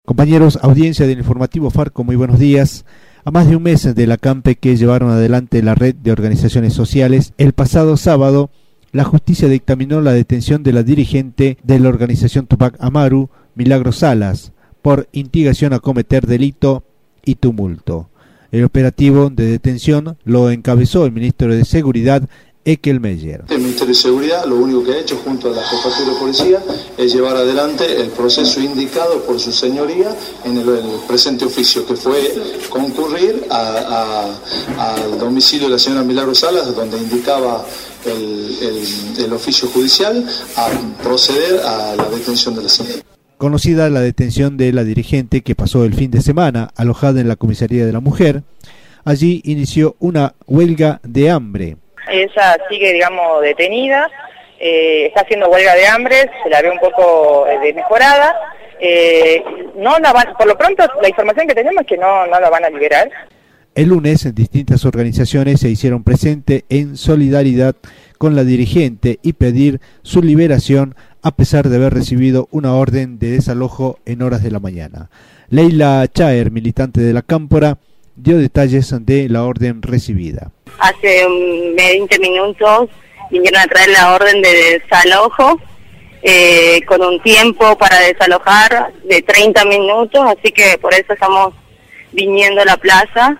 Compañeros, audiencia del informativo Farco, muy buenos días. A más de un mes del acampe que llevaron adelante la red de organizaciones sociales, el pasado sábado, la justicia dictaminó la detención de la dirigente de la organización Tupac Amaru, Milagros Salas, por instigación a cometer delito y tumulto. El operativo de detención lo encabezó el ministro de Seguridad, Ekel Meyer. El Ministerio de Seguridad lo único que ha hecho junto a la Jefatura de Policía es llevar adelante el proceso indicado por su señoría en el presente oficio, que fue concurrir al domicilio de la señora Milagros Salas, donde indicaba el oficio judicial, a proceder a la detención de la señora. Conocida la detención de la dirigente que pasó el fin de semana alojada en la Comisaría de la Mujer, allí inició una huelga de hambre. Ella sigue, digamos, detenida, está haciendo huelga de hambre, se la ve un poco desmejorada. No la van, por lo pronto, la información que tenemos es que no la van a liberar. El lunes, distintas organizaciones se hicieron presentes en solidaridad con la dirigente y pedir su liberación a pesar de haber recibido una orden de desalojo en horas de la mañana. Leila Chaer, militante de la Cámpora, dio detalles de la orden recibida. Hace 20 minutos vinieron a traer la orden de desalojo con un tiempo para desalojar de 30 minutos, así que por eso estamos viniendo a la plaza.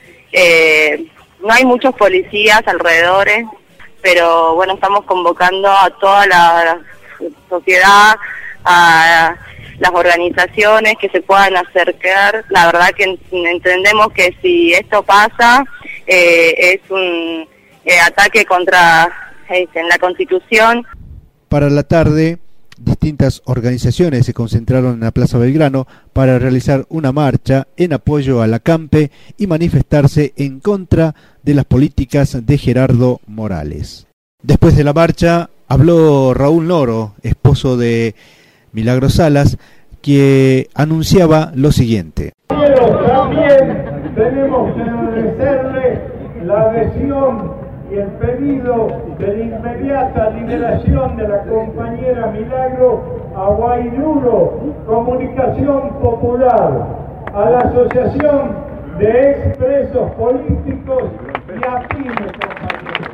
No hay muchos policías alrededor, pero bueno, estamos convocando a toda la sociedad, a las organizaciones que se puedan acercar. La verdad que entendemos que si esto pasa es un ataque contra la Constitución. Para la tarde, distintas organizaciones se concentraron en la Plaza Belgrano para realizar una marcha en apoyo al acampe y manifestarse en contra de las políticas de Gerardo Morales. Después de la marcha habló Raúl Noro, esposo de Milagros Salas, que anunciaba lo siguiente. Pero también tenemos que agradecerle la adhesión y el pedido de la inmediata liberación de la compañera Milagro a Guairuro, Comunicación Popular, a la Asociación de Expresos Políticos y a pymes, compañeros.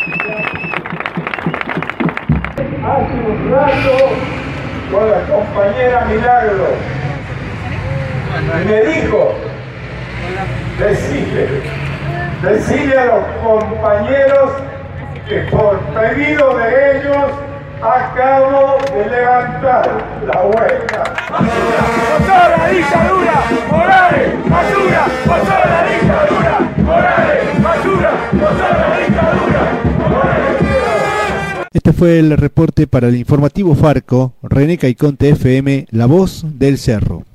Hace un rato con la compañera Milagro y me dijo, decile a los compañeros que por pedido de ellos acabo de levantar la huelga. ¡Pasó la dictadura! ¡Morales! ¡Basura! ¡Pasó la dictadura! ¡Morales! ¡Basura! ¡Pasó la dictadura! ¡Morales! Este fue el reporte para el informativo Farco, René Caiconte FM, La Voz del Cerro.